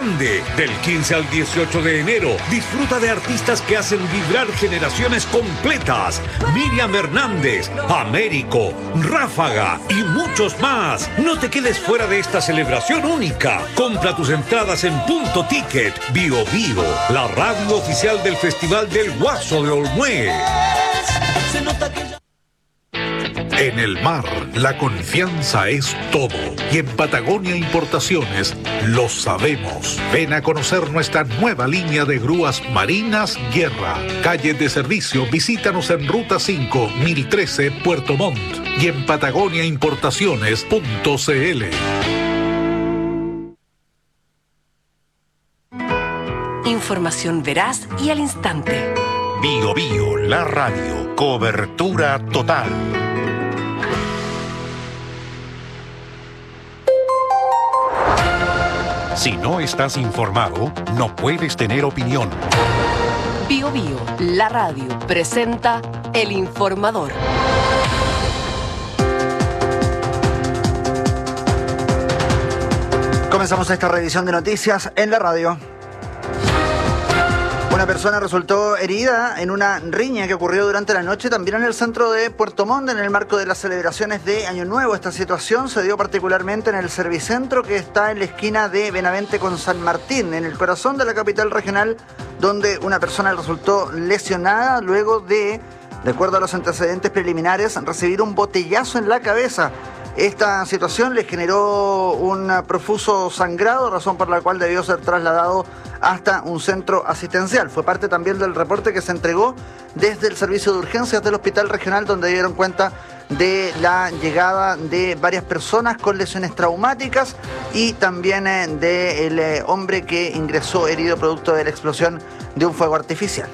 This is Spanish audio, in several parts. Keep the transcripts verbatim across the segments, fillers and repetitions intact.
grande. Del quince al dieciocho de enero, disfruta de artistas que hacen vibrar generaciones completas. Miriam Hernández, Américo, Ráfaga y muchos más. No te quedes fuera de esta celebración única. Compra tus entradas en Punto Ticket. Bio Bio, la radio oficial del Festival del Guaso de Olmué. En el mar, la confianza es todo. Y en Patagonia Importaciones lo sabemos. Ven a conocer nuestra nueva línea de grúas marinas Guerra. Calle de servicio, visítanos en Ruta cinco, mil trece, Puerto Montt. Y en patagonia importaciones punto c l. Información veraz y al instante. Bio Bio, la radio. Cobertura total. Si no estás informado, no puedes tener opinión. Bio Bio, la radio, presenta El Informador. Comenzamos esta revisión de noticias en la radio. Una persona resultó herida en una riña que ocurrió durante la noche también en el centro de Puerto Montt en el marco de las celebraciones de Año Nuevo. Esta situación se dio particularmente en el Servicentro, que está en la esquina de Benavente con San Martín, en el corazón de la capital regional, donde una persona resultó lesionada luego de, de acuerdo a los antecedentes preliminares, recibir un botellazo en la cabeza. Esta situación le generó un profuso sangrado, razón por la cual debió ser trasladado hasta un centro asistencial. Fue parte también del reporte que se entregó desde el servicio de urgencias del Hospital Regional, donde dieron cuenta de la llegada de varias personas con lesiones traumáticas y también eh, del eh, hombre que ingresó herido producto de la explosión de un fuego artificial.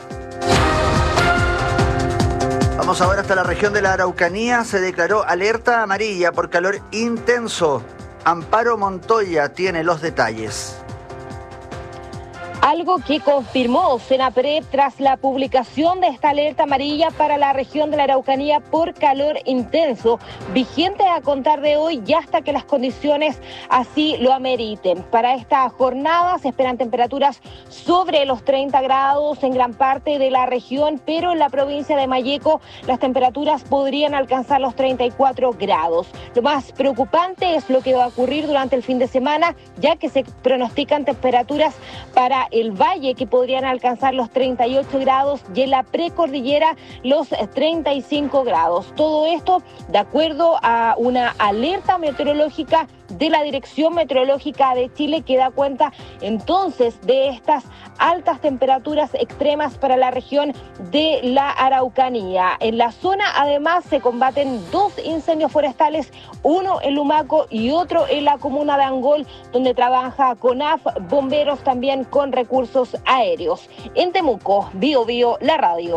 Vamos ahora hasta la región de la Araucanía. Se declaró alerta amarilla por calor intenso. Amparo Montoya tiene los detalles. Algo que confirmó Senapred tras la publicación de esta alerta amarilla para la región de la Araucanía por calor intenso, vigente a contar de hoy y hasta que las condiciones así lo ameriten. Para esta jornada se esperan temperaturas sobre los treinta grados en gran parte de la región, pero en la provincia de Malleco las temperaturas podrían alcanzar los treinta y cuatro grados. Lo más preocupante es lo que va a ocurrir durante el fin de semana, ya que se pronostican temperaturas para el valle que podrían alcanzar los treinta y ocho grados y en la precordillera los treinta y cinco grados. Todo esto de acuerdo a una alerta meteorológica de la Dirección Meteorológica de Chile, que da cuenta entonces de estas altas temperaturas extremas para la región de la Araucanía. En la zona además se combaten dos incendios forestales, uno en Lumaco y otro en la comuna de Angol, donde trabaja CONAF, bomberos también con recursos aéreos. En Temuco, Bio Bio, la radio.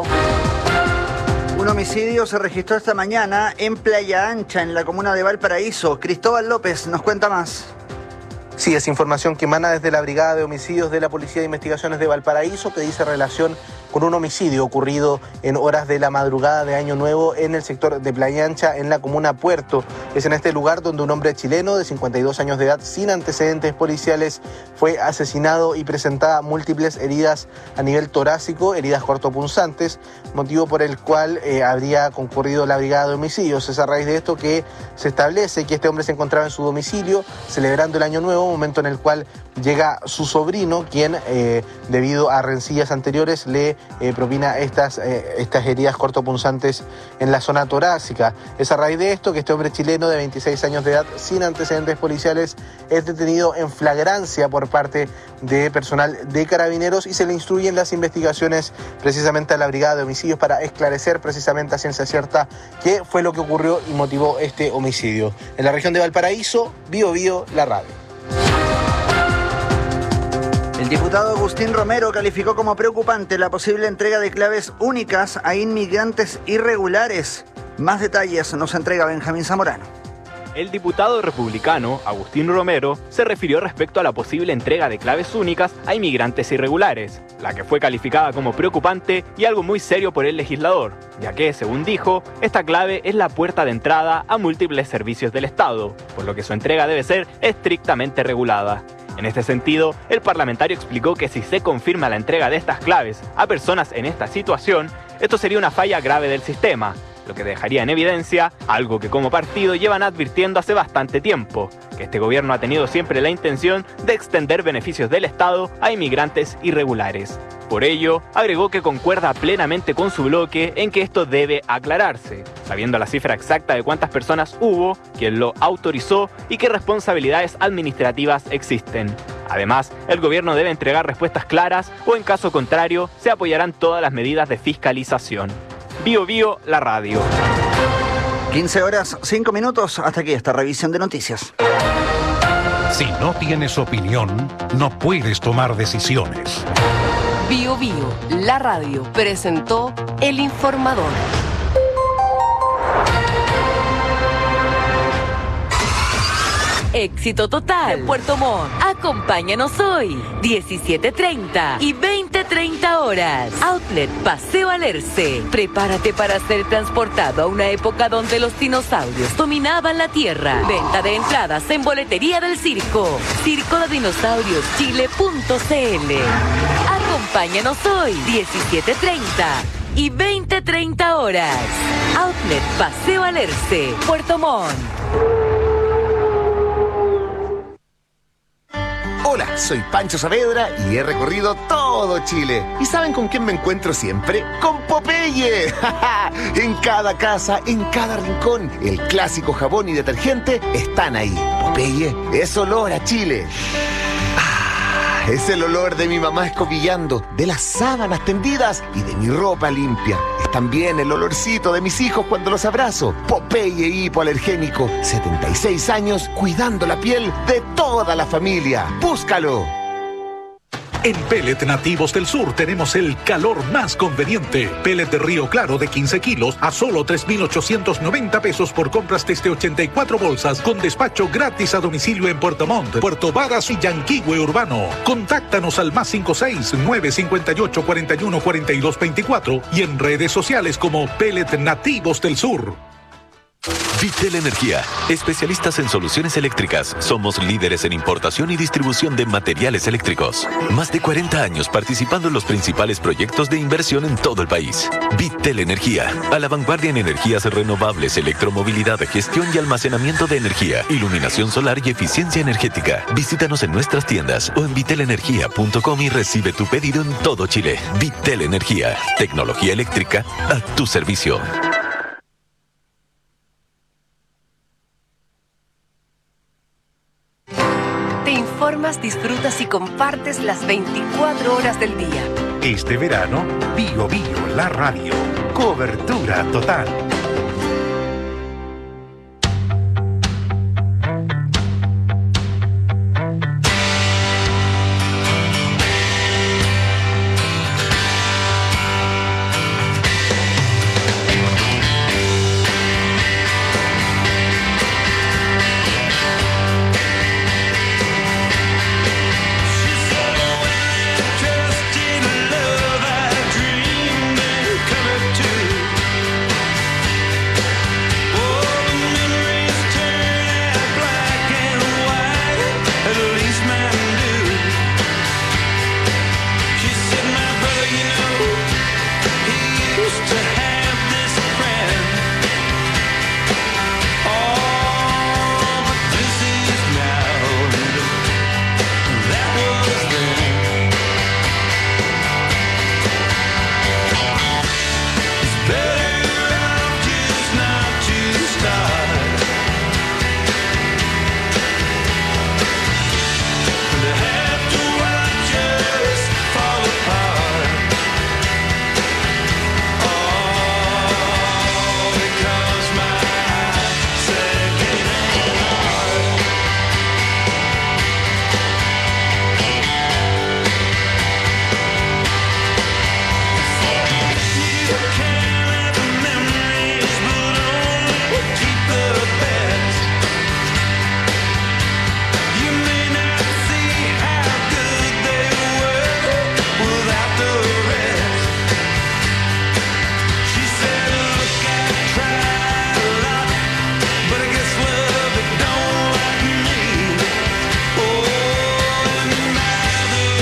Un homicidio se registró esta mañana en Playa Ancha, en la comuna de Valparaíso. Cristóbal López nos cuenta más. Sí, es información que emana desde la Brigada de Homicidios de la Policía de Investigaciones de Valparaíso, que dice relación con un homicidio ocurrido en horas de la madrugada de Año Nuevo en el sector de Playa Ancha, en la comuna Puerto. Es en este lugar donde un hombre chileno de cincuenta y dos años de edad, sin antecedentes policiales, fue asesinado y presentaba múltiples heridas a nivel torácico, heridas cortopunzantes, motivo por el cual eh, habría concurrido la Brigada de Homicidios. Es a raíz de esto que se establece que este hombre se encontraba en su domicilio celebrando el Año Nuevo, momento en el cual llega su sobrino, quien eh, debido a rencillas anteriores le eh, propina estas, eh, estas heridas cortopunzantes en la zona torácica. Es a raíz de esto que este hombre chileno de veintiséis años de edad, sin antecedentes policiales, es detenido en flagrancia por parte de personal de Carabineros y se le instruyen las investigaciones precisamente a la Brigada de Homicidios para esclarecer precisamente a ciencia cierta qué fue lo que ocurrió y motivó este homicidio. En la región de Valparaíso, Bio Bio, la radio. El diputado Agustín Romero calificó como preocupante la posible entrega de claves únicas a inmigrantes irregulares. Más detalles nos entrega Benjamín Zamorano. El diputado republicano Agustín Romero se refirió respecto a la posible entrega de claves únicas a inmigrantes irregulares, la que fue calificada como preocupante y algo muy serio por el legislador, ya que, según dijo, esta clave es la puerta de entrada a múltiples servicios del Estado, por lo que su entrega debe ser estrictamente regulada. En este sentido, el parlamentario explicó que si se confirma la entrega de estas claves a personas en esta situación, esto sería una falla grave del sistema, lo que dejaría en evidencia algo que como partido llevan advirtiendo hace bastante tiempo, que este gobierno ha tenido siempre la intención de extender beneficios del Estado a inmigrantes irregulares. Por ello, agregó que concuerda plenamente con su bloque en que esto debe aclararse, sabiendo la cifra exacta de cuántas personas hubo, quién lo autorizó y qué responsabilidades administrativas existen. Además, el gobierno debe entregar respuestas claras o en caso contrario, se apoyarán todas las medidas de fiscalización. Bio Bio, la radio. quince horas, cinco minutos, hasta aquí esta revisión de noticias. Si no tienes opinión, no puedes tomar decisiones. Bio Bio, la radio, presentó El Informador. Éxito total de Puerto Montt. Acompáñanos hoy, diecisiete treinta y veinte treinta horas. Outlet Paseo Alerce. Prepárate para ser transportado a una época donde los dinosaurios dominaban la tierra. Venta de entradas en boletería del circo. circo de dinosaurios chile punto c l. Acompáñanos hoy, diecisiete treinta y veinte treinta horas. Outlet Paseo Alerce, Puerto Montt. Hola, soy Pancho Saavedra y he recorrido todo Chile. ¿Y saben con quién me encuentro siempre? ¡Con Popeye! En cada casa, en cada rincón, el clásico jabón y detergente están ahí. Popeye es olor a Chile. Ah, es el olor de mi mamá escobillando, de las sábanas tendidas y de mi ropa limpia. Es también el olorcito de mis hijos cuando los abrazo. Popeye hipoalergénico, setenta y seis años cuidando la piel de toda la familia. ¡Búscalo! En Pellet Nativos del Sur tenemos el calor más conveniente. Pellet de Río Claro de quince kilos a solo tres mil ochocientos noventa pesos por compras desde ochenta y cuatro bolsas, con despacho gratis a domicilio en Puerto Montt, Puerto Varas y Yanquihue Urbano. Contáctanos al más cinco seis, nueve cinco ocho, cuarenta y uno, cuarenta y dos veinticuatro y en redes sociales como Pellet Nativos del Sur. Vitel Energía, especialistas en soluciones eléctricas. Somos líderes en importación y distribución de materiales eléctricos. Más de cuarenta años participando en los principales proyectos de inversión en todo el país. Vitel Energía, a la vanguardia en energías renovables, electromovilidad, gestión y almacenamiento de energía, iluminación solar y eficiencia energética. Visítanos en nuestras tiendas o en vitel energía punto com y recibe tu pedido en todo Chile. Vitel Energía, tecnología eléctrica a tu servicio. Informas, disfrutas y compartes las veinticuatro horas del día. Este verano, Bio Bio, la radio. Cobertura total.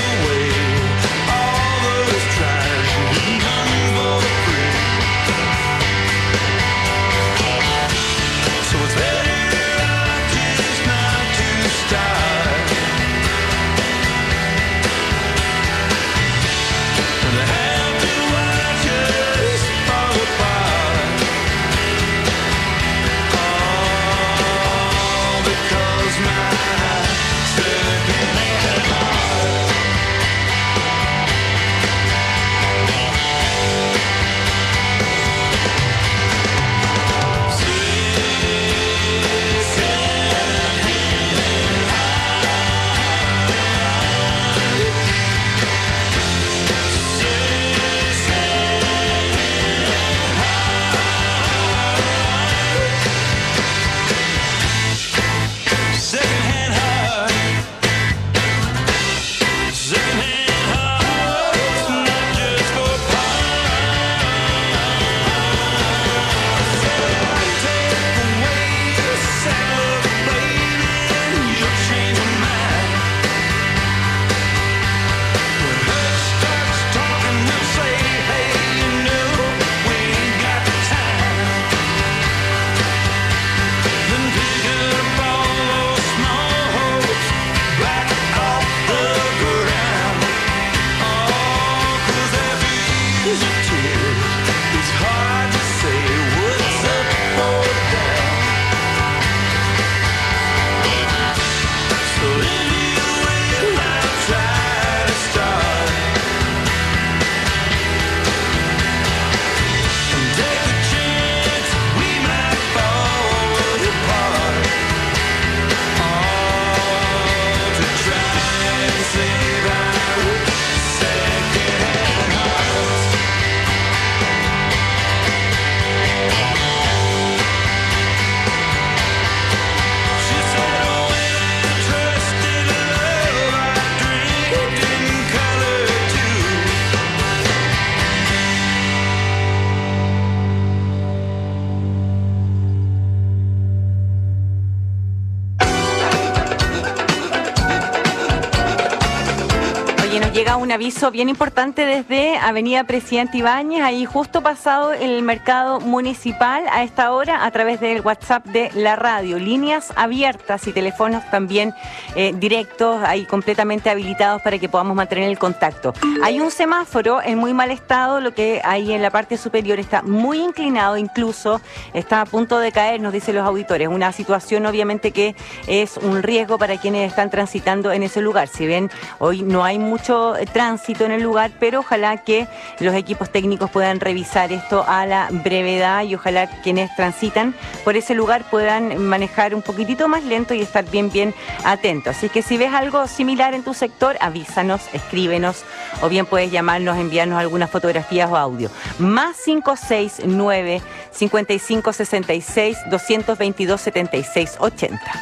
llega un aviso bien importante desde Avenida Presidente Ibáñez, ahí justo pasado el mercado municipal a esta hora, a través del WhatsApp de la radio. Líneas abiertas y teléfonos también eh, directos, ahí completamente habilitados para que podamos mantener el contacto. Hay un semáforo en muy mal estado, lo que hay en la parte superior está muy inclinado, incluso está a punto de caer, nos dicen los auditores. Una situación obviamente que es un riesgo para quienes están transitando en ese lugar. Si ven, hoy no hay mucho tránsito en el lugar, pero ojalá que los equipos técnicos puedan revisar esto a la brevedad y ojalá quienes transitan por ese lugar puedan manejar un poquitito más lento y estar bien, bien atentos. Así que si ves algo similar en tu sector, avísanos, escríbenos o bien puedes llamarnos, enviarnos algunas fotografías o audio. Más cinco seis nueve, cincuenta y cinco sesenta y seis, doscientos veintidós, setenta y seis ochenta.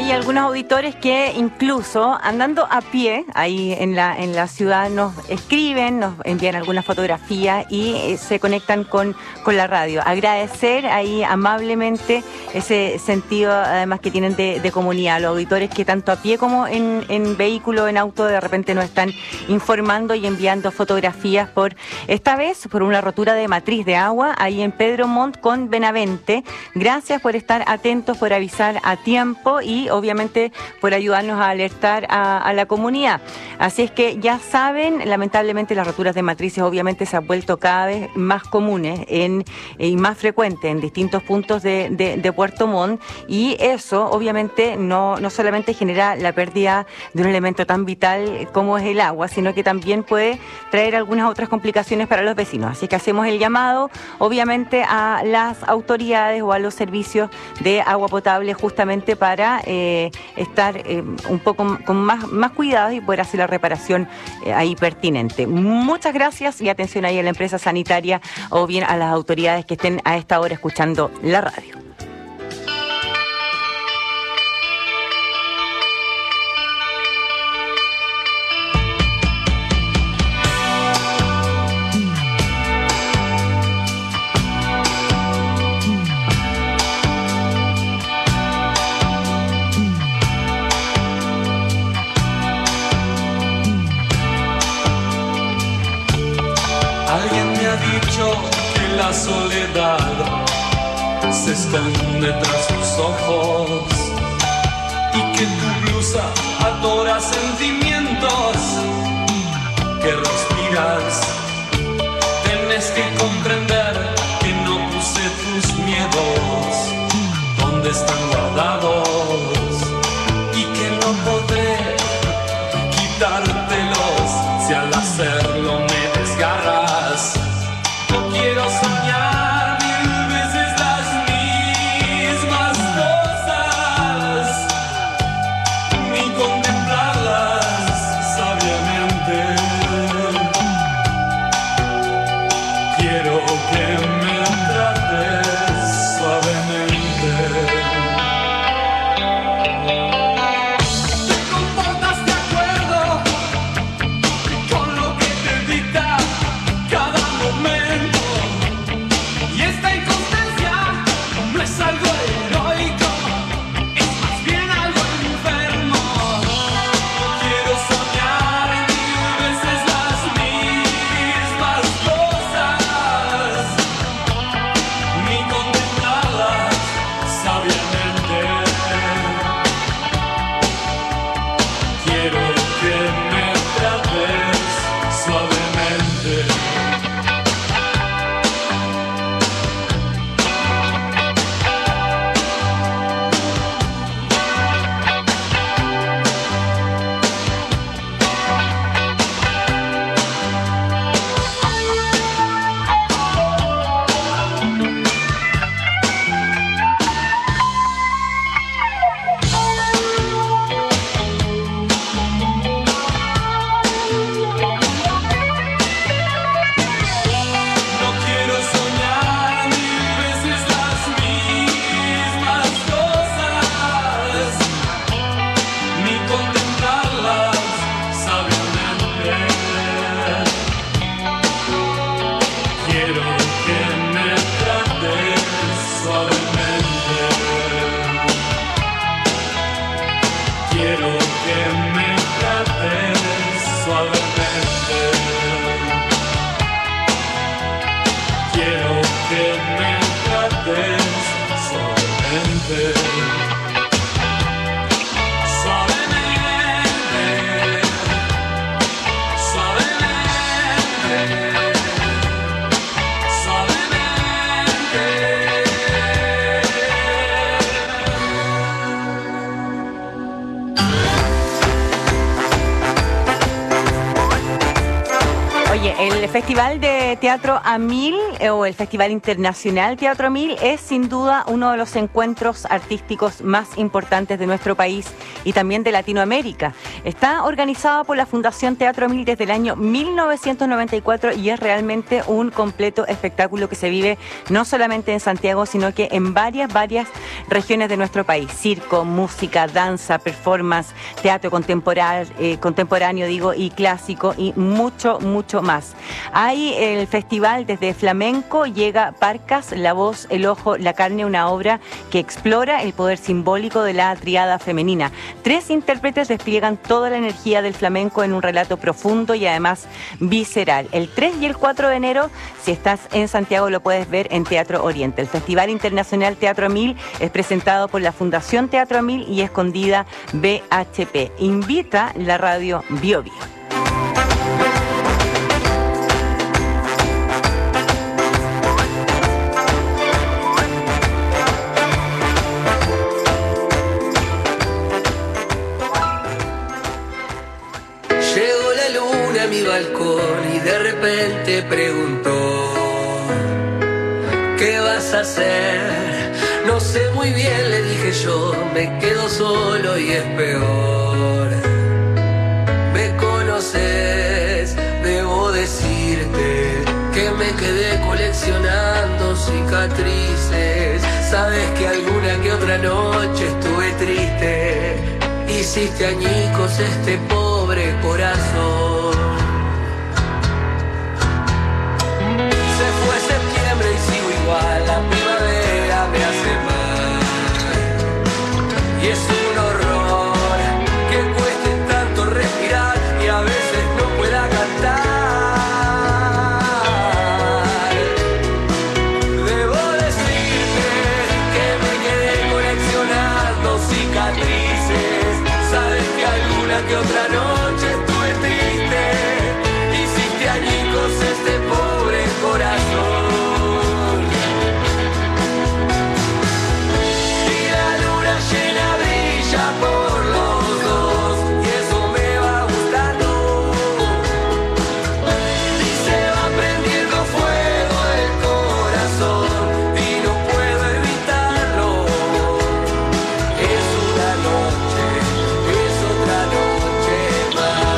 hay algunos auditores que incluso andando a pie ahí en la, en la ciudad nos escriben, nos envían algunas fotografías y eh, se conectan con, con la radio. Agradecer ahí amablemente ese sentido además que tienen de, de comunidad. Los auditores que tanto a pie como en, en vehículo, en auto, de repente nos están informando y enviando fotografías por, esta vez, por una rotura de matriz de agua ahí en Pedro Montt con Benavente. Gracias por estar atentos, por avisar a tiempo y obviamente por ayudarnos a alertar a, a la comunidad. Así es que ya saben, lamentablemente las roturas de matrices obviamente se han vuelto cada vez más comunes en, y más frecuentes en distintos puntos de, de, de Puerto Montt, y eso obviamente no, no solamente genera la pérdida de un elemento tan vital como es el agua, sino que también puede traer algunas otras complicaciones para los vecinos. Así que hacemos el llamado obviamente a las autoridades o a los servicios de agua potable justamente para eh, estar eh, un poco con más, más cuidados y poder hacer la reparación eh, ahí pertinente. Muchas gracias y atención ahí a la empresa sanitaria o bien a las autoridades que estén a esta hora escuchando la radio. Alguien me ha dicho que la soledad se esconde tras tus ojos y que tu blusa adora sentimientos que respiras. Tienes que comprender que no puse tus miedos donde están guardados y que no podré quitártelos si al hacerlo me desgarras. No quiero soñar mil veces las mismas cosas, ni contemplarlas sabiamente. Quiero que me trates suavemente. Oye, el Festival de Teatro a Mil eh, o el Festival Internacional Teatro a Mil es sin duda uno de los encuentros artísticos más importantes de nuestro país y también de Latinoamérica. Está organizado por la Fundación Teatro a Mil desde el año mil novecientos noventa y cuatro y es realmente un completo espectáculo que se vive no solamente en Santiago, sino que en varias, varias regiones de nuestro país. Circo, música, danza, performance, teatro contemporáneo, eh, contemporáneo digo, y clásico y mucho, mucho más. Hay el festival desde flamenco, llega Parcas, La Voz, El Ojo, La Carne, una obra que explora el poder simbólico de la triada femenina. Tres intérpretes despliegan toda la energía del flamenco en un relato profundo y además visceral. El tres y el cuatro de enero, si estás en Santiago, lo puedes ver en Teatro Oriente. El Festival Internacional Teatro a Mil es presentado por la Fundación Teatro a Mil y Escondida B H P. Invita la radio Bio Bio. Llegó la luna a mi balcón y de repente preguntó: ¿qué vas a hacer? No sé muy bien, le dije yo, me quedo solo y es peor. Me conoces, debo decirte que me quedé coleccionando cicatrices. Sabes que alguna que otra noche estuve triste. Hiciste añicos este pobre corazón. Se fue septiembre y sigo igual, la primavera me hace mal. Y es un horror que cueste tanto respirar y a veces no pueda cantar. Debo decirte que me quedé coleccionando cicatrices. Sabes que alguna que otra noche estuve triste. Hiciste añicos este pobre corazón. Y la luna llena brilla por los dos y eso me va gustando. Y se va prendiendo fuego el corazón y no puedo evitarlo. Es una noche, es otra noche más.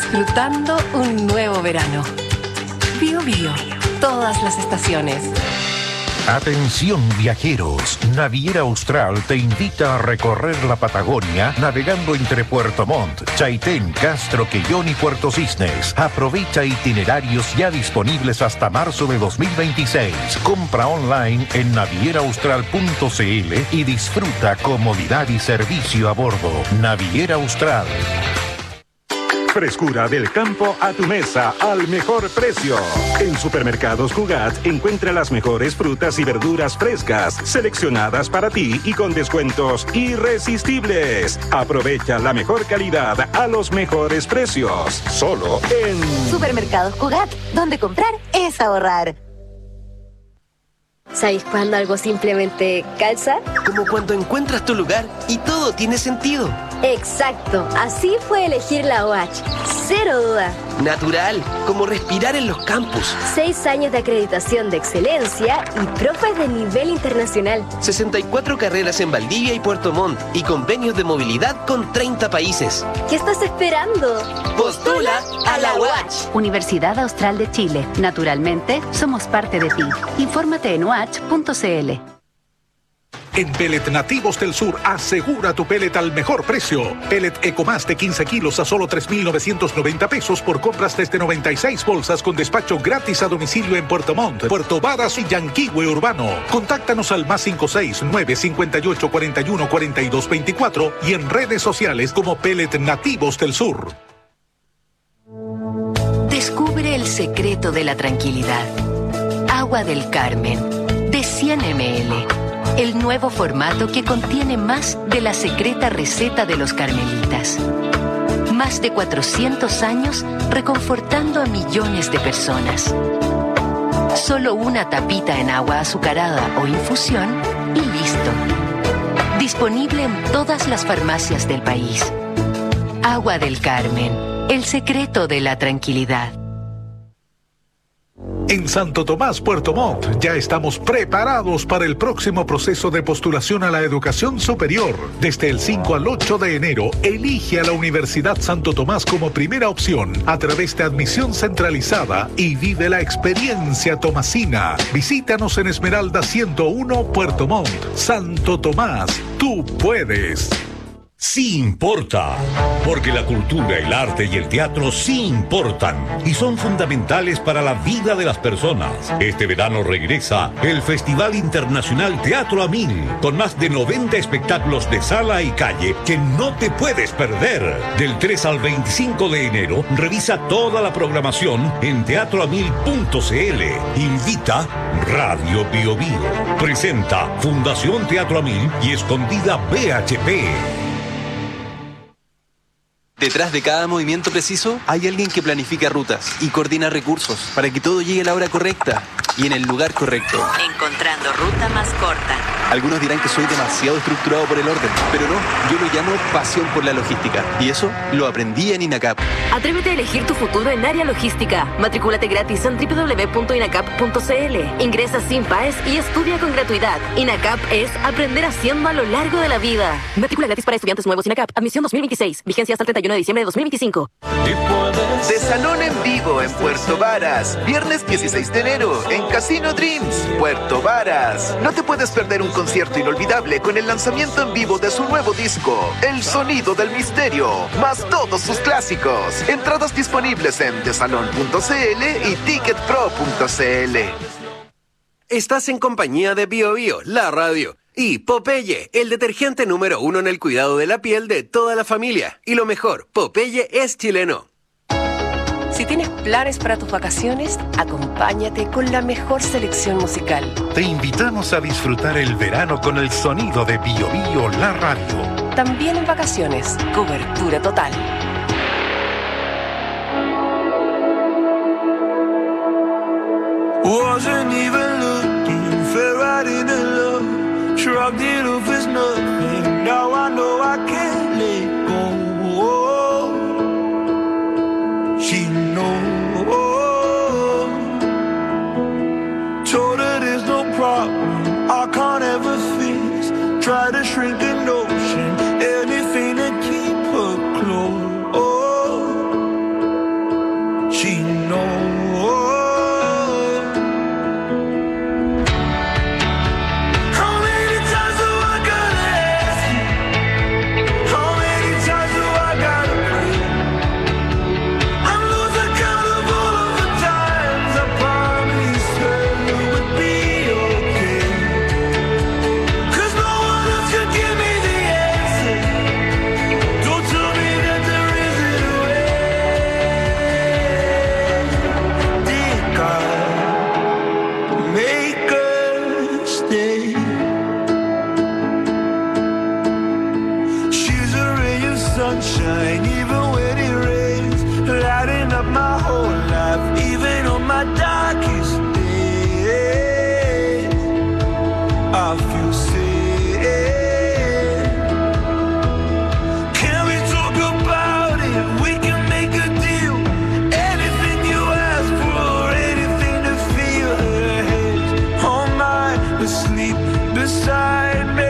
disfrutando un nuevo verano. Bio Bio, todas las estaciones. Atención viajeros, Naviera Austral te invita a recorrer la Patagonia navegando entre Puerto Montt, Chaitén, Castro, Quellón y Puerto Cisnes. Aprovecha itinerarios ya disponibles hasta marzo de dos mil veintiséis. Compra online en naviera austral punto c l y disfruta comodidad y servicio a bordo. Naviera Austral. Frescura del campo a tu mesa al mejor precio. En Supermercados Cugat encuentra las mejores frutas y verduras frescas, seleccionadas para ti y con descuentos irresistibles. Aprovecha la mejor calidad a los mejores precios. Solo en Supermercados Cugat, donde comprar es ahorrar. ¿Sabéis cuándo algo simplemente calza? Como cuando encuentras tu lugar y todo tiene sentido. Exacto, así fue elegir la O H. Cero duda. Natural, como respirar en los campus. Seis años de acreditación de excelencia y profes de nivel internacional. sesenta y cuatro carreras en Valdivia y Puerto Montt y convenios de movilidad con treinta países. ¿Qué estás esperando? ¡Postula a la O H! Universidad Austral de Chile. Naturalmente, somos parte de ti. Infórmate en o h punto c l. En Pellet Nativos del Sur, asegura tu pellet al mejor precio. Pellet Ecomás de quince kilos a solo tres mil novecientos noventa pesos por compras desde noventa y seis bolsas con despacho gratis a domicilio en Puerto Montt, Puerto Varas y Yanquihue Urbano. Contáctanos al más cinco seis nueve cinco ocho cuatro uno cuatro dos dos cuatro y en redes sociales como Pellet Nativos del Sur. Descubre el secreto de la tranquilidad. Agua del Carmen, de cien mililitros. El nuevo formato que contiene más de la secreta receta de los carmelitas. Más de cuatrocientos años reconfortando a millones de personas. Solo una tapita en agua azucarada o infusión y listo. Disponible en todas las farmacias del país. Agua del Carmen, el secreto de la tranquilidad. En Santo Tomás, Puerto Montt, ya estamos preparados para el próximo proceso de postulación a la educación superior. Desde el cinco al ocho de enero, elige a la Universidad Santo Tomás como primera opción a través de admisión centralizada y vive la experiencia tomasina. Visítanos en Esmeralda ciento uno, Puerto Montt. Santo Tomás, tú puedes. Sí importa, porque la cultura, el arte y el teatro sí importan y son fundamentales para la vida de las personas. Este verano regresa el Festival Internacional Teatro a Mil, con más de noventa espectáculos de sala y calle que no te puedes perder. Del tres al veinticinco de enero, revisa toda la programación en teatro a mil punto c l. Invita Radio Bio Bio. Presenta Fundación Teatro a Mil y Escondida B H P. Detrás de cada movimiento preciso hay alguien que planifica rutas y coordina recursos para que todo llegue a la hora correcta y en el lugar correcto. Encontrando ruta más corta. Algunos dirán que soy demasiado estructurado por el orden, pero no, yo lo llamo pasión por la logística y eso lo aprendí en INACAP. Atrévete a elegir tu futuro en área logística. Matricúlate gratis en doble u doble u doble u punto inacap punto c l. Ingresa sin paes y estudia con gratuidad. INACAP es aprender haciendo a lo largo de la vida. Matrícula gratis para estudiantes nuevos INACAP. Admisión dos mil veintiséis. Vigencia hasta el treinta y uno de diciembre de dos mil veinticinco. De Salón en Vivo en Puerto Varas. Viernes dieciséis de enero en Casino Dreams, Puerto Varas. No te puedes perder un concierto inolvidable con el lanzamiento en vivo de su nuevo disco, El Sonido del Misterio, más todos sus clásicos. Entradas disponibles en desalon punto c l y ticketpro punto c l. Estás en compañía de Bio Bio, la radio, y Popeye, el detergente número uno en el cuidado de la piel de toda la familia. Y lo mejor, Popeye es chileno. Si tienes planes para tus vacaciones, acompáñate con la mejor selección musical. Te invitamos a disfrutar el verano con el sonido de Bio Bio, la radio. También en vacaciones, cobertura total. Wasn't even looking, fell right into love, shrugged it off as nothing. Now I know I can't let go. She knows. Told her there's no problem I can't ever fix. Try to shrink an ocean, anything to keep her close. sunshine, even when it rains, lighting up my whole life, even on my darkest days. I feel safe. Can we talk about it? We can make a deal. Anything you ask for, anything to feel. Her hands on mine, asleep beside me.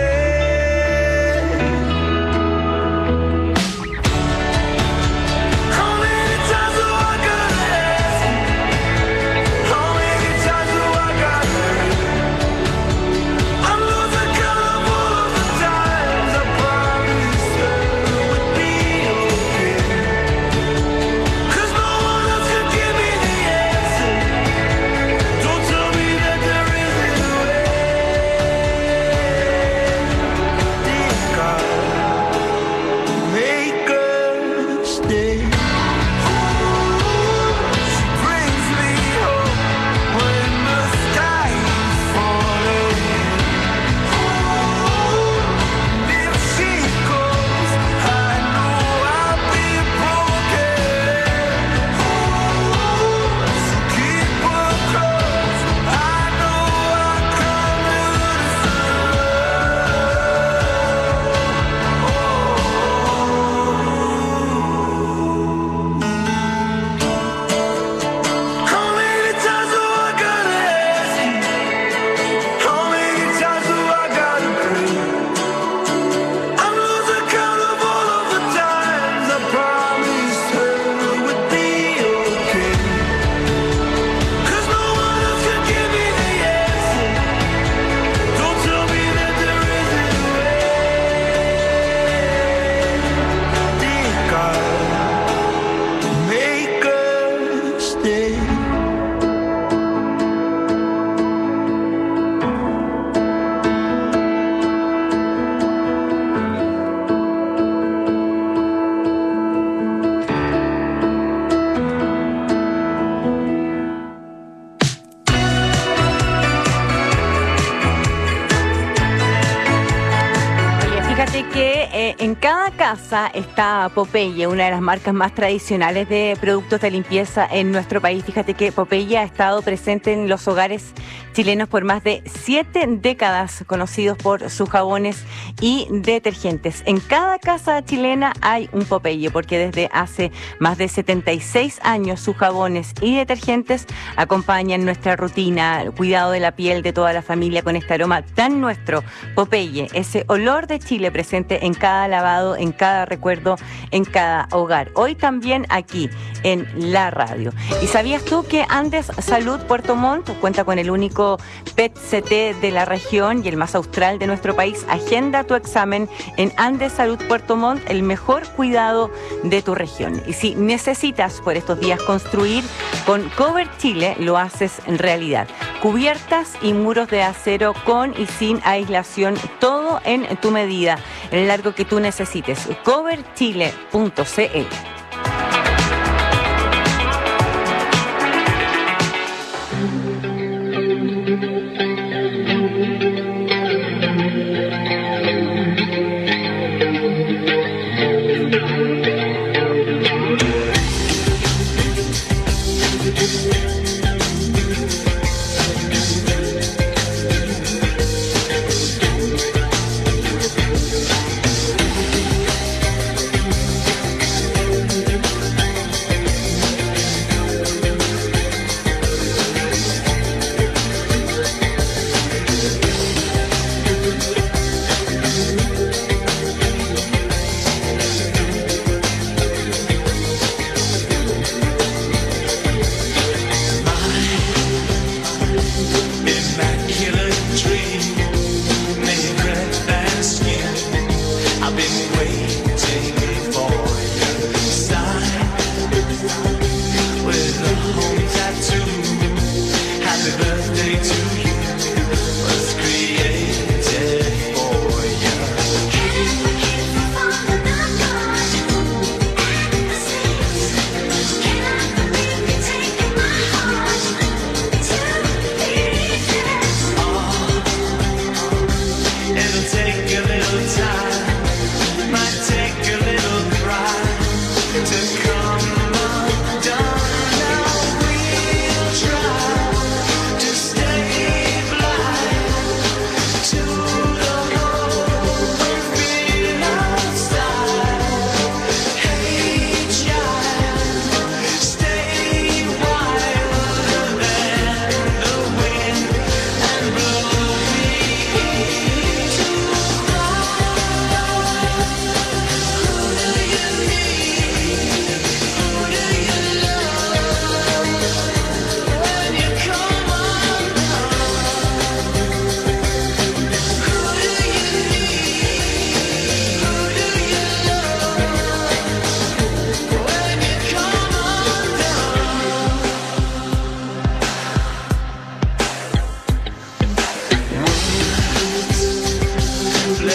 En cada casa está Popeye, una de las marcas más tradicionales de productos de limpieza en nuestro país. Fíjate que Popeye ha estado presente en los hogares chilenos por más de siete décadas, conocidos por sus jabones y detergentes. En cada casa chilena hay un Popeye, porque desde hace más de setenta y seis años sus jabones y detergentes acompañan nuestra rutina, el cuidado de la piel de toda la familia con este aroma tan nuestro. Popeye, ese olor de Chile presente en cada lavado, en cada recuerdo, en cada hogar. Hoy también aquí en la radio. ¿Y sabías tú que Andes Salud Puerto Montt cuenta con el único P E T C T de la región y el más austral de nuestro país? Agenda tu examen en Andes Salud Puerto Montt, el mejor cuidado de tu región. Y si necesitas por estos días construir, con Cover Chile lo haces en realidad. Cubiertas y muros de acero con y sin aislación, todo en tu medida, el largo que tú necesites. cover chile punto c l.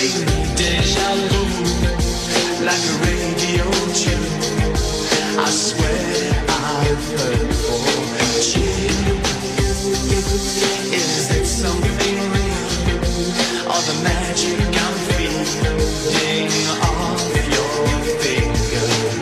play me deja vu, like a radio tune. I swear I've heard before. Chill, is it something real, or the magic I'm feeling off your fingers?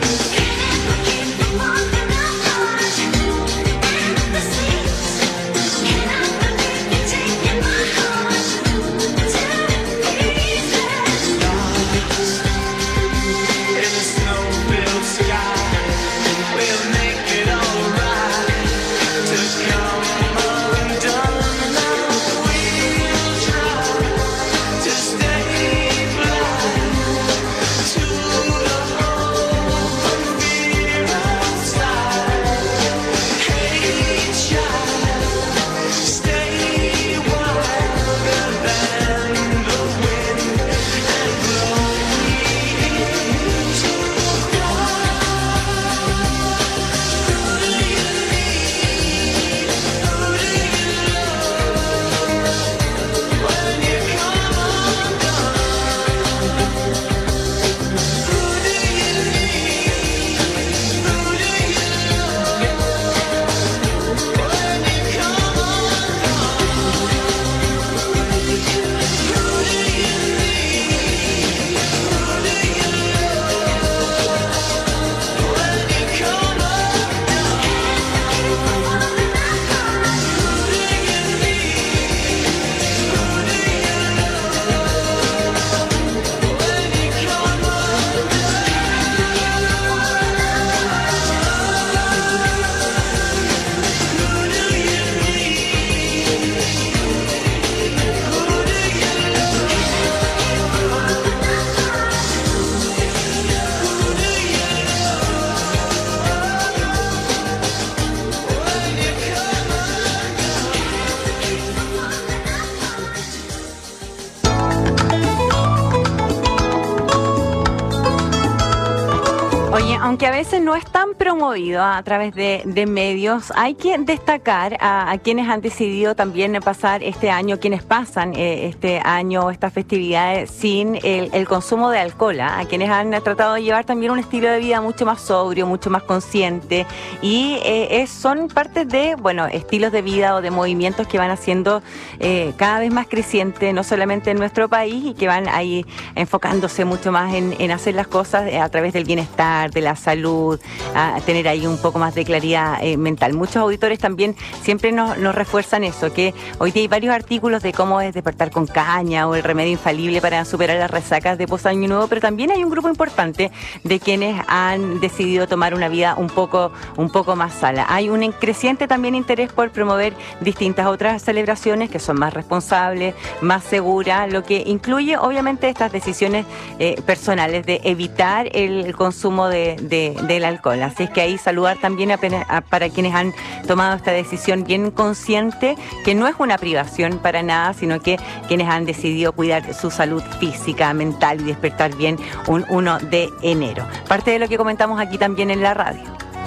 Aunque a veces no es tan promovido a través de, de medios, hay que destacar a, a quienes han decidido también pasar este año, quienes pasan eh, este año, estas festividades sin el, el consumo de alcohol, ¿eh? A quienes han tratado de llevar también un estilo de vida mucho más sobrio, mucho más consciente, y eh, es, son parte de, bueno, estilos de vida o de movimientos que van haciendo eh, cada vez más creciente, no solamente en nuestro país, y que van ahí enfocándose mucho más en, en hacer las cosas a través del bienestar, de la salud, a tener ahí un poco más de claridad eh, mental. Muchos auditores también siempre nos, nos refuerzan eso, que hoy día hay varios artículos de cómo es despertar con caña o el remedio infalible para superar las resacas de post año nuevo, pero también hay un grupo importante de quienes han decidido tomar una vida un poco, un poco más sana. Hay un creciente también interés por promover distintas otras celebraciones que son más responsables, más seguras, lo que incluye obviamente estas decisiones eh, personales de evitar el consumo de, de, del alcohol. Así es que ahí saludar también a, a, para quienes han tomado esta decisión bien consciente, que no es una privación para nada, sino que quienes han decidido cuidar su salud física, mental y despertar bien un uno de enero. Parte de lo que comentamos aquí también en la radio.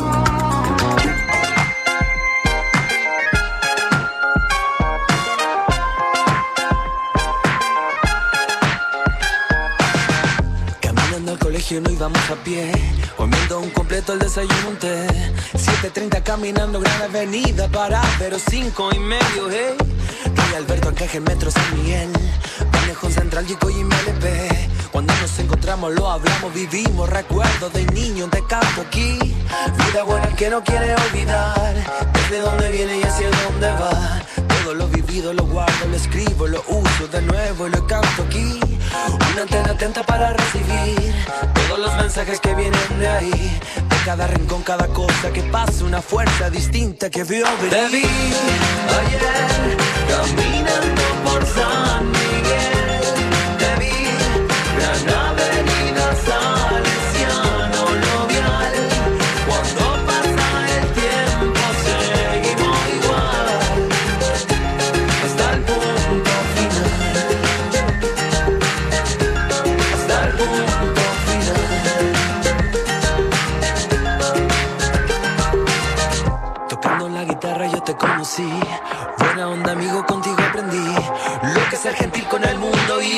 No íbamos a pie, comiendo un completo el desayuno, un té. siete treinta caminando Gran Avenida para pero cinco y medio, hey. Rey Alberto, Arcángel, Metro, San Miguel, Manejo Central, Chico y M L P. Cuando nos encontramos lo hablamos, vivimos recuerdos de niño, te canto aquí. Vida buena que no quiere olvidar, desde dónde viene y hacia dónde va. Todo lo vivido lo guardo, lo escribo, lo uso de nuevo y lo canto aquí. Una antena atenta para recibir todos los mensajes que vienen de ahí. De cada rincón, cada cosa que pasa, una fuerza distinta que vio venir. Te vi ayer caminando por San Miguel. Te vi Gran Avenida Salesiano Lovial. Cuando pasa el tiempo seguimos igual hasta el punto final. Hasta el punto final. Tocando la guitarra yo te conocí. Buena onda amigo, contigo aprendí lo que es ser gentil con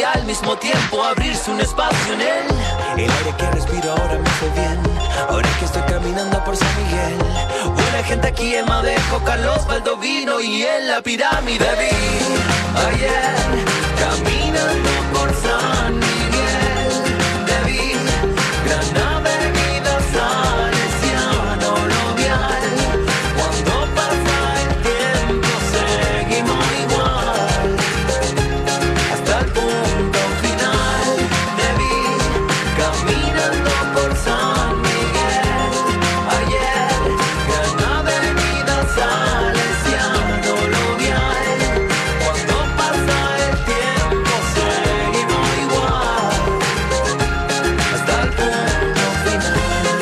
al mismo tiempo abrirse un espacio en él. El aire que respiro ahora me hace bien, ahora que estoy caminando por San Miguel. Buena gente aquí en Madejo, Carlos Baldovino y en la pirámide vi ayer, caminando por San Miguel. Te vi, gran avenida salesiano Lovial. Cuando pasa el tiempo seguimos igual, hasta el punto final. Te vi, caminando por San Miguel. Ayer, gran avenida salesiano Lovial. Cuando pasa el tiempo seguimos igual, hasta el punto final,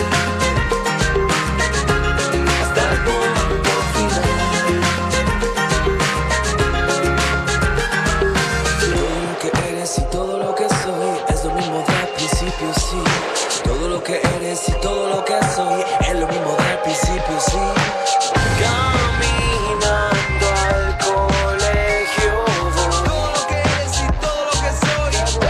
hasta el punto final. Todo lo que eres y todo lo que soy es lo mismo del principio, sí. Todo lo que eres y todo lo que soy es lo mismo del principio, sí. Caminando al colegio voy. Todo lo que eres y todo lo que soy.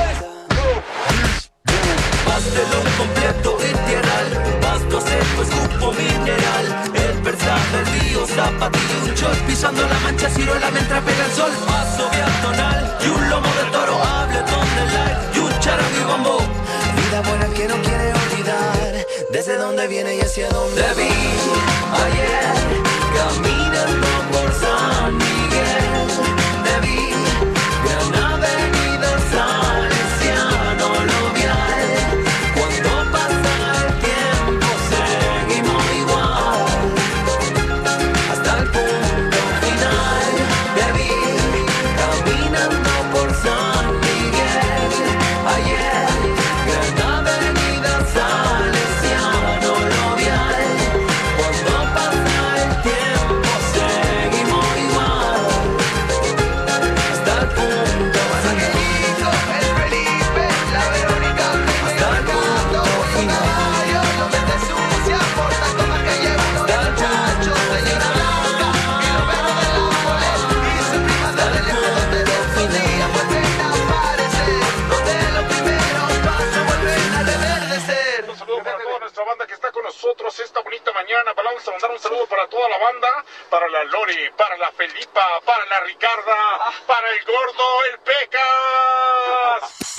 Pastelón completo integral, pasto seco, escupo mineral. El versaje, el río, zapatillo, un short, pisando la mancha, ciruela mientras pega el sol. Paso biatonal y un lomo de toro, habletón de light y un charango y bombo. Vida buena que no quiere olvidar, desde dónde viene y hacia dónde vi. Ayer, caminando por San Miguel. Te vi, gran avenida salesiano Lovial. Cuando pasa el tiempo seguimos igual, hasta el punto final. Te vi, caminando por San Miguel. Ayer, gran avenida salesiano Lovial. Cuando pasa el tiempo seguimos igual, hasta el punto San Miguelito, el Felipe, la Verónica, hasta el punto final. Lo mete sucia, porta como que lleva los muchachos, señora blanca, y lo veo de la mole, y su prima del este, donde los días vuelven a aparecer, donde los primeros pasos vuelven a reverdecer. Un saludo para toda nuestra banda que está con nosotros esta bonita mañana. Vamos a mandar un saludo para toda la banda, para la Lori, para la Felipa, para la Ricarda, para el Gordo, el Pecas.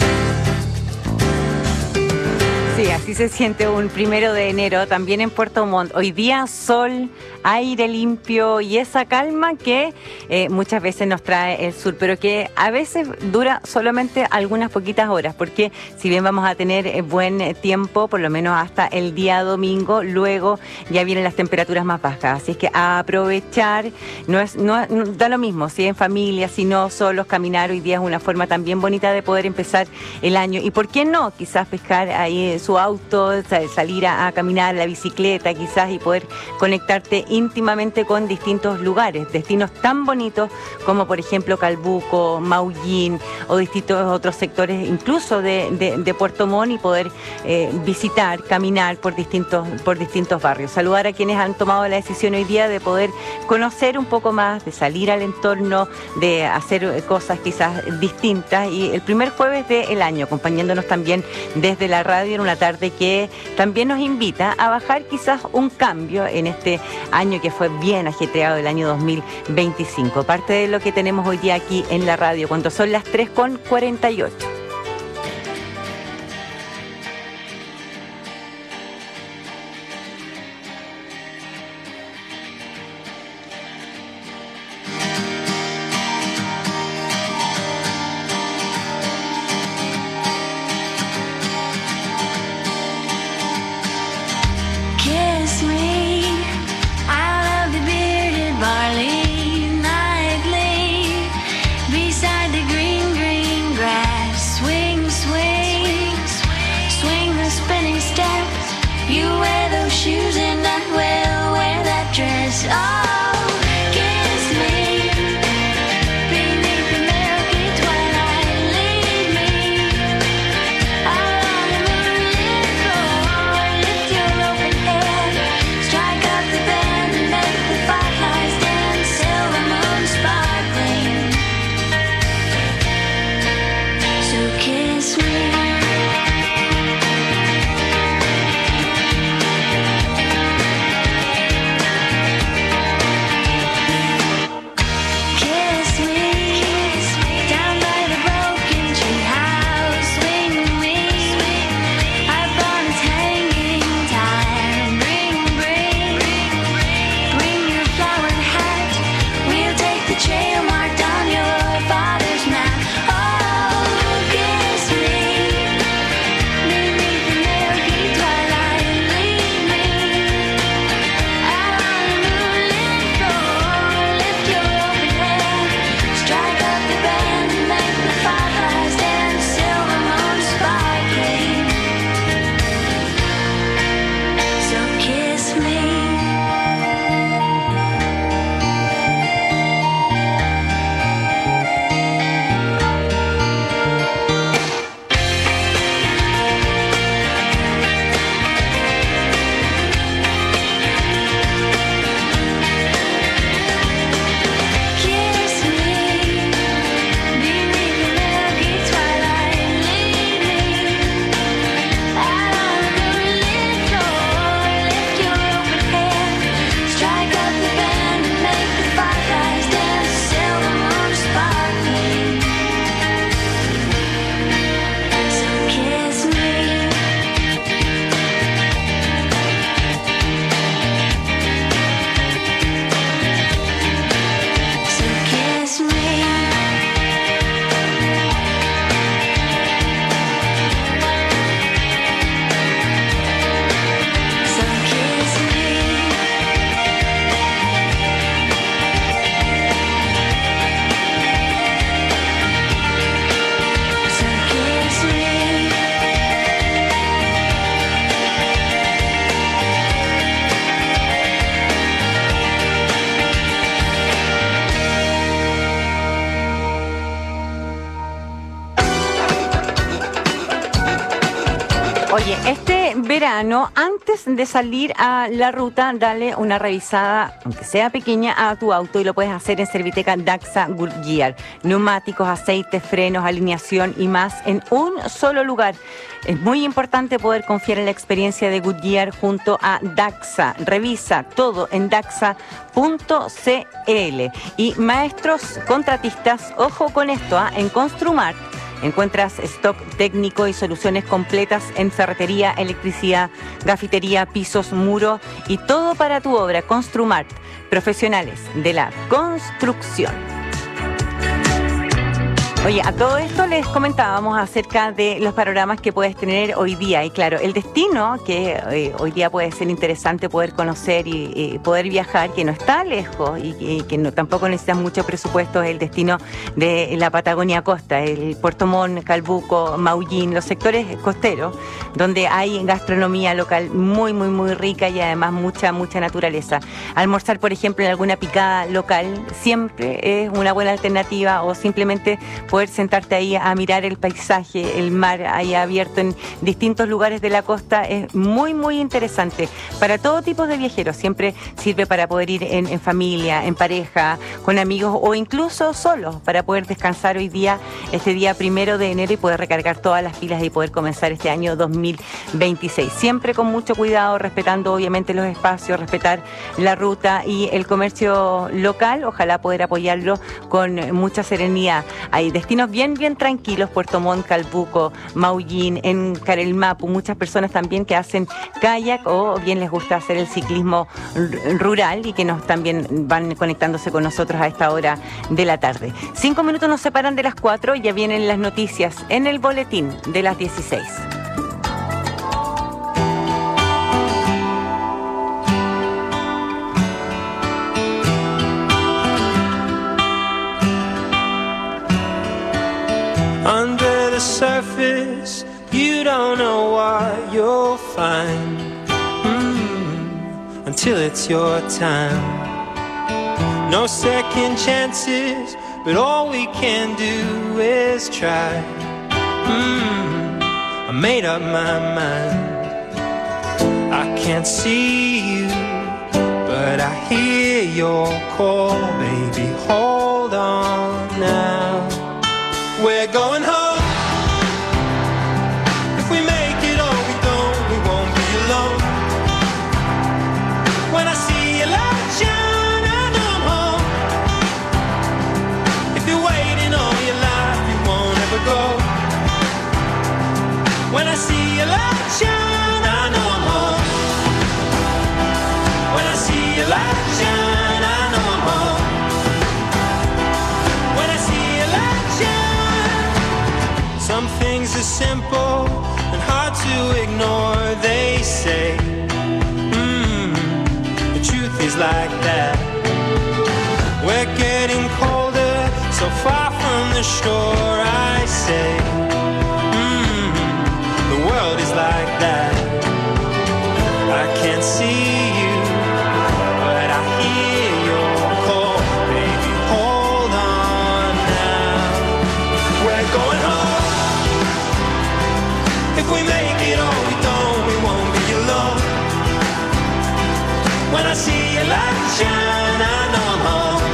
Sí, así se siente un primero de enero también en Puerto Montt. Hoy día sol, aire limpio y esa calma que eh, muchas veces nos trae el sur, pero que a veces dura solamente algunas poquitas horas, porque si bien vamos a tener eh, buen tiempo, por lo menos hasta el día domingo, luego ya vienen las temperaturas más bajas. Así es que a aprovechar, no es no, no da lo mismo si en familia, si no solos, caminar hoy día es una forma también bonita de poder empezar el año. Y por qué no, quizás pescar ahí su auto, salir a, a caminar, la bicicleta quizás, y poder conectarte íntimamente con distintos lugares, destinos tan bonitos como por ejemplo Calbuco, Maullín o distintos otros sectores incluso de, de, de Puerto Montt, y poder eh, visitar, caminar por distintos, por distintos barrios. Saludar a quienes han tomado la decisión hoy día de poder conocer un poco más, de salir al entorno, de hacer cosas quizás distintas, y el primer jueves del año acompañándonos también desde la radio en una tarde que también nos invita a bajar quizás un cambio en este año que fue bien ajetreado, el año dos mil veinticinco. Parte de lo que tenemos hoy día aquí en la radio, cuando son las tres con cuarenta y ocho. Kiss me out of the bearded barley nightly beside the green, green grass. Oye, este verano, antes de salir a la ruta, dale una revisada, aunque sea pequeña, a tu auto y lo puedes hacer en Serviteca Daxa Goodyear. Neumáticos, aceites, frenos, alineación y más en un solo lugar. Es muy importante poder confiar en la experiencia de Goodyear junto a Daxa. Revisa todo en daxa punto c l. Y maestros contratistas, ojo con esto, ¿eh? En Construmart encuentras stock técnico y soluciones completas en ferretería, electricidad, gafitería, pisos, muros y todo para tu obra. Construmart, profesionales de la construcción. Oye, a todo esto les comentábamos acerca de los panoramas que puedes tener hoy día. Y claro, el destino que eh, hoy día puede ser interesante poder conocer y, y poder viajar, que no está lejos y, y que no, tampoco necesitas mucho presupuesto, es el destino de la Patagonia Costa, el Puerto Montt, Calbuco, Maullín, los sectores costeros, donde hay gastronomía local muy, muy, muy rica y además mucha, mucha naturaleza. Almorzar, por ejemplo, en alguna picada local siempre es una buena alternativa, o simplemente poder sentarte ahí a mirar el paisaje, el mar ahí abierto en distintos lugares de la costa es muy, muy interesante. Para todo tipo de viajeros, siempre sirve para poder ir en, en familia, en pareja, con amigos o incluso solos, para poder descansar hoy día, este día primero de enero, y poder recargar todas las pilas y poder comenzar este año dos mil veintiséis. Siempre con mucho cuidado, respetando obviamente los espacios, respetar la ruta y el comercio local. Ojalá poder apoyarlo con mucha serenidad. Hay destinos bien, bien tranquilos, Puerto Montt, Calbuco, Maullín, en Carelmapu, muchas personas también que hacen kayak o bien les gusta hacer el ciclismo rural y que nos también van conectándose con nosotros a esta hora de la tarde. Cinco minutos nos separan de las cuatro, ya vienen las noticias en el boletín de las dieciséis. Under the surface, you don't know what you'll find mm, until it's your time. No second chances, but all we can do is try. Mm, I made up my mind. I can't see you, but I hear your call, baby. Hold on now. We're going home. If we make it or we don't, we won't be alone. When I see your light shine, I know I'm home. If you're waiting all your life, you won't ever go. When I see your light shine, I know I'm home. When I see your light shine, I know I'm home. When I see your light shine. Some things are simple and hard to ignore, they say. Mm, the truth is like that. We're getting colder, so far from the shore, I say. Mm, the world is like that. I can't see you, but I hear your call. Baby, hold on now. We're going home. If we make it or we don't, we won't be alone. When I see your light shine, I know I'm home.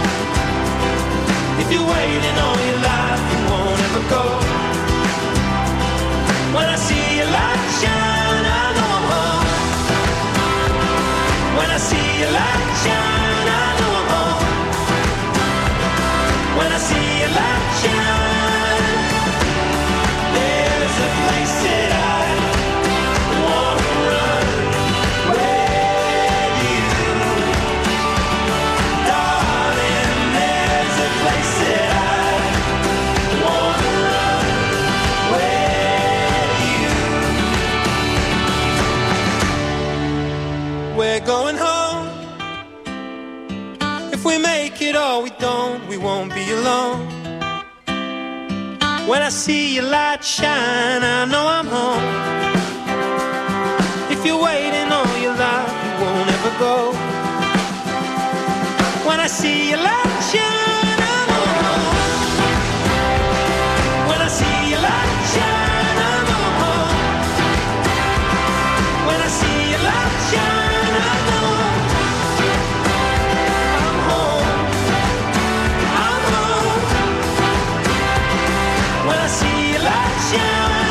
If you're waiting all your life, you won't ever go. When I see your light shine, I know I'm home. When I see your light shine, I know I'm home. When I see your light shine, there's a place that I wanna run with you, darling. There's a place that I wanna run with you. We're going home. If we make it or we don't, we won't be alone. When I see your light shine, I know I'm home. If you're waiting all your life, you won't ever go. When I see your light shine, I know I'm home. When I see your light shine, I know I'm home. see your light shine.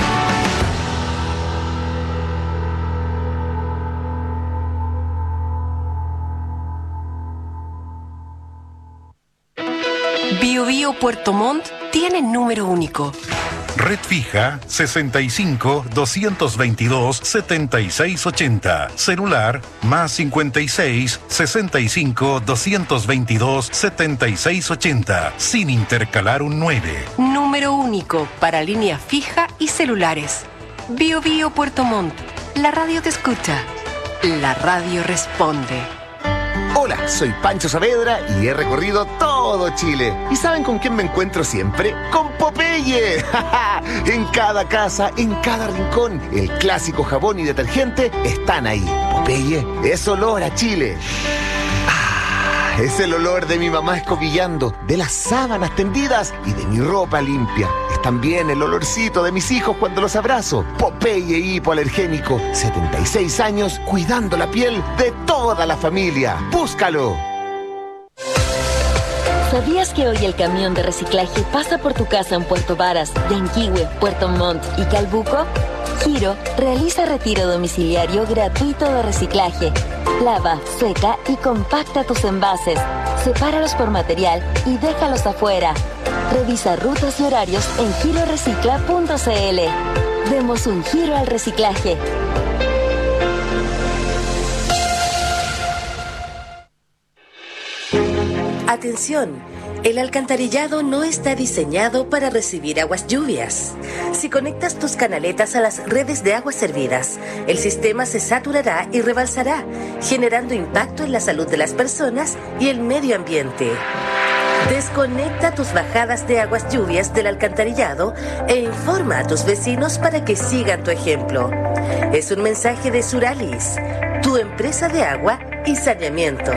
Bio Bio Puerto Montt tiene número único. Red fija sesenta y cinco, doscientos veintidós, setenta y seis ochenta. Celular más cincuenta y seis, sesenta y cinco, doscientos veintidós, setenta y seis ochenta. Sin intercalar un nueve. Número único para línea fija y celulares. Bio Bio Puerto Montt. La radio te escucha. La radio responde. Hola, soy Pancho Saavedra y he recorrido todo Chile. ¿Y saben con quién me encuentro siempre? ¡Con Popeye! En cada casa, en cada rincón, el clásico jabón y detergente están ahí. Popeye es olor a Chile. Ah, es el olor de mi mamá escobillando, de las sábanas tendidas y de mi ropa limpia. Es también el olorcito de mis hijos cuando los abrazo. Popeye hipoalergénico, setenta y seis años cuidando la piel de toda la familia. ¡Búscalo! ¿Sabías que hoy el camión de reciclaje pasa por tu casa en Puerto Varas, Yanquihue, Puerto Montt y Calbuco? Giro realiza retiro domiciliario gratuito de reciclaje. Lava, seca y compacta tus envases. Sepáralos por material y déjalos afuera. Revisa rutas y horarios en giro recicla punto c l. Demos un giro al reciclaje. Atención, el alcantarillado no está diseñado para recibir aguas lluvias. Si conectas tus canaletas a las redes de aguas servidas, el sistema se saturará y rebalsará, generando impacto en la salud de las personas y el medio ambiente. Desconecta tus bajadas de aguas lluvias del alcantarillado e informa a tus vecinos para que sigan tu ejemplo. Es un mensaje de Suralis, tu empresa de agua y saneamiento.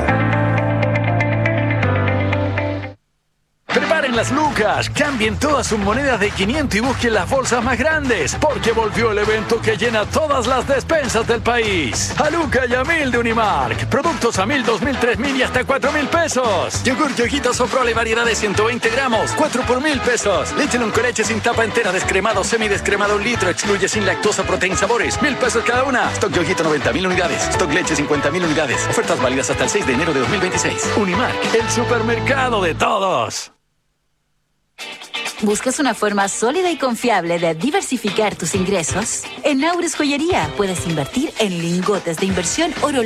Preparen las lucas, cambien todas sus monedas de quinientos y busquen las bolsas más grandes, porque volvió el evento que llena todas las despensas del país. A Luca y a Mil de Unimark. Productos a mil, dos mil, tres mil y hasta cuatro mil pesos. Yogur Yoguito Soprole variedad de ciento veinte gramos, cuatro por mil pesos. Leche con leche sin tapa entera, descremado, semidescremado un litro, excluye sin lactosa, proteína, sabores, mil pesos cada una. Stock Yoguito noventa mil unidades, stock leche cincuenta mil unidades. Ofertas válidas hasta el seis de enero de dos mil veintiséis. Unimark, el supermercado de todos. ¿Buscas una forma sólida y confiable de diversificar tus ingresos? En Naures Joyería puedes invertir en lingotes de inversión oro